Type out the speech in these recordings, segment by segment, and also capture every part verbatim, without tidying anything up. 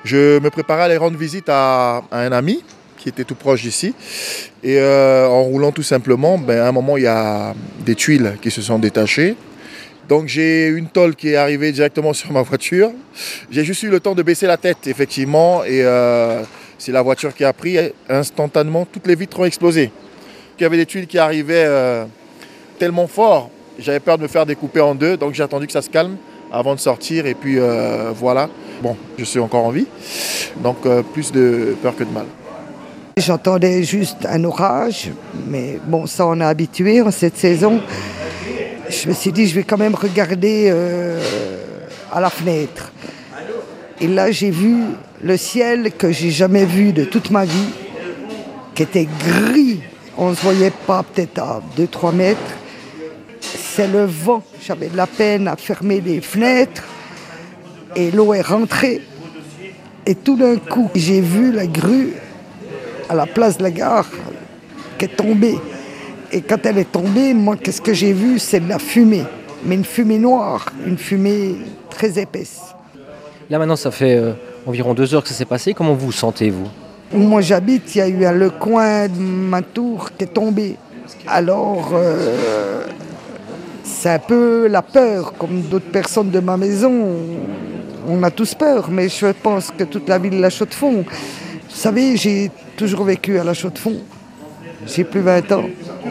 Je me préparais à aller rendre visite à, à un ami qui était tout proche d'ici. Et euh, en roulant tout simplement, ben, à un moment, il y a des tuiles qui se sont détachées. Donc j'ai une tôle qui est arrivée directement sur ma voiture. J'ai juste eu le temps de baisser la tête, effectivement, et euh, c'est la voiture qui a pris. Instantanément, toutes les vitres ont explosé. Il y avait des tuiles qui arrivaient euh, tellement fort, j'avais peur de me faire découper en deux, donc j'ai attendu que ça se calme avant de sortir, et puis euh, voilà. Bon, je suis encore en vie, donc euh, plus de peur que de mal. J'entendais juste un orage, mais bon, ça on est habitué en cette saison. Je me suis dit, je vais quand même regarder euh, à la fenêtre. Et là, j'ai vu le ciel que j'ai jamais vu de toute ma vie, qui était gris. On ne se voyait pas peut-être à deux trois mètres. C'est le vent. J'avais de la peine à fermer les fenêtres. Et l'eau est rentrée. Et tout d'un coup, j'ai vu la grue à la place de la gare qui est tombée. Et quand elle est tombée, moi, qu'est-ce que j'ai vu? C'est de la fumée. Mais une fumée noire, une fumée très épaisse. Là maintenant, ça fait euh, environ deux heures que ça s'est passé. Comment vous vous sentez, vous? Où moi j'habite, il y a eu un, le coin de ma tour qui est tombé. Alors, euh, c'est un peu la peur, comme d'autres personnes de ma maison. On a tous peur, mais je pense que toute la ville de La Chaux-de-Fonds. Vous savez, j'ai toujours vécu à La Chaux-de-Fonds. J'ai plus vingt ans.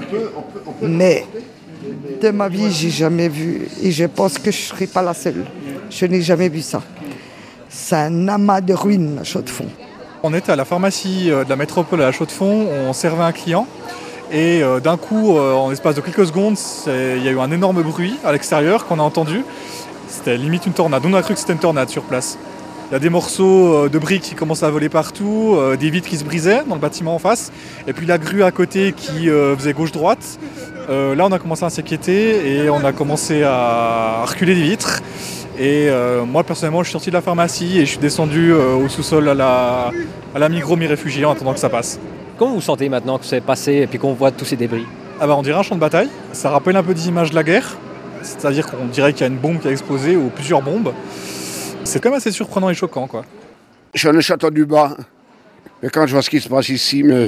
Mais de ma vie, j'ai jamais vu. Et je pense que je ne serai pas la seule. Je n'ai jamais vu ça. C'est un amas de ruines, La Chaux-de-Fonds. On était à la pharmacie de la métropole à La Chaux-de-Fonds, on servait un client et euh, d'un coup, euh, en l'espace de quelques secondes, il y a eu un énorme bruit à l'extérieur qu'on a entendu. C'était limite une tornade, on a cru que c'était une tornade sur place. Il y a des morceaux de briques qui commençaient à voler partout, euh, des vitres qui se brisaient dans le bâtiment en face, et puis la grue à côté qui euh, faisait gauche-droite. Euh, là, on a commencé à s'inquiéter et on a commencé à reculer des vitres. Et euh, moi personnellement je suis sorti de la pharmacie et je suis descendu euh, au sous-sol à la, à la Migros mi-réfugiés en attendant que ça passe. Comment vous vous sentez maintenant que c'est passé et puis qu'on voit tous ces débris? Ah bah on dirait un champ de bataille, ça rappelle un peu des images de la guerre, c'est-à-dire qu'on dirait qu'il y a une bombe qui a explosé ou plusieurs bombes. C'est quand même assez surprenant et choquant, quoi. Je suis dans le château du Bas, mais quand je vois ce qui se passe ici, mais...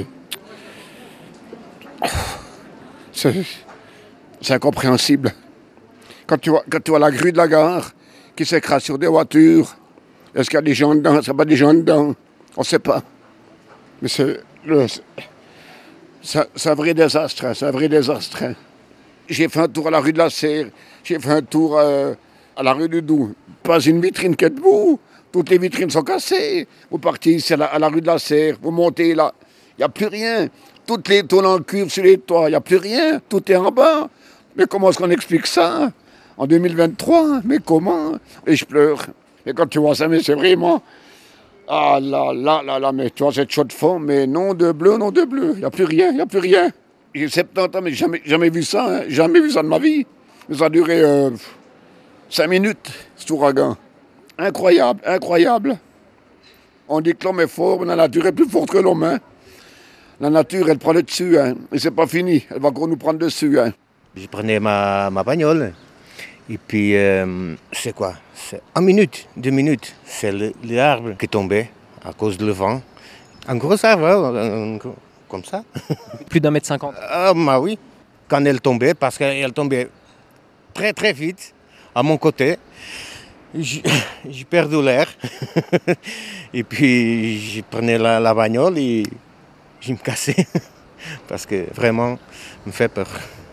c'est, c'est incompréhensible. Quand tu vois, quand tu vois la grue de la gare qui s'écrase sur des voitures, est-ce qu'il y a des gens dedans? Est-ce qu'il n'y a pas des gens dedans? On ne sait pas. Mais c'est, le, c'est, c'est un vrai désastre, hein, c'est un vrai désastre. Hein. J'ai fait un tour à la rue de la Serre, j'ai fait un tour euh, à la rue du Doubs. Pas une vitrine qui est debout, toutes les vitrines sont cassées. Vous partez ici à la, à la rue de la Serre, vous montez là, il n'y a plus rien. Toutes les tôles en cuivre sur les toits, il n'y a plus rien, tout est en bas. Mais comment est-ce qu'on explique ça en deux mille vingt-trois? Mais comment? Et je pleure. Et quand tu vois ça, mais c'est vraiment... Ah là là là là, mais tu vois cette Chaux-de-Fonds, mais non de bleu, non de bleu. Il n'y a plus rien, il n'y a plus rien. J'ai soixante-dix ans, mais j'ai jamais, jamais vu ça, hein, jamais vu ça de ma vie. Mais ça a duré euh, cinq minutes, cet ouragan. Incroyable, incroyable. On dit que l'homme est fort, mais la nature est plus forte que l'homme. Hein. La nature, elle prend le dessus, hein, et c'est pas fini. Elle va encore nous prendre dessus. Hein. Je prenais ma, ma bagnole. Et puis, euh, c'est quoi? C'est une minute, deux minutes. C'est le, l'arbre qui est tombé à cause du vent. Un gros arbre, hein, comme ça. Plus d'un mètre cinquante? Ah, bah oui. Quand elle tombait, parce qu'elle tombait très très vite, à mon côté, j'ai, j'ai perdu l'air. Et puis, je prenais la, la bagnole et je me cassais. Parce que vraiment, ça me fait peur.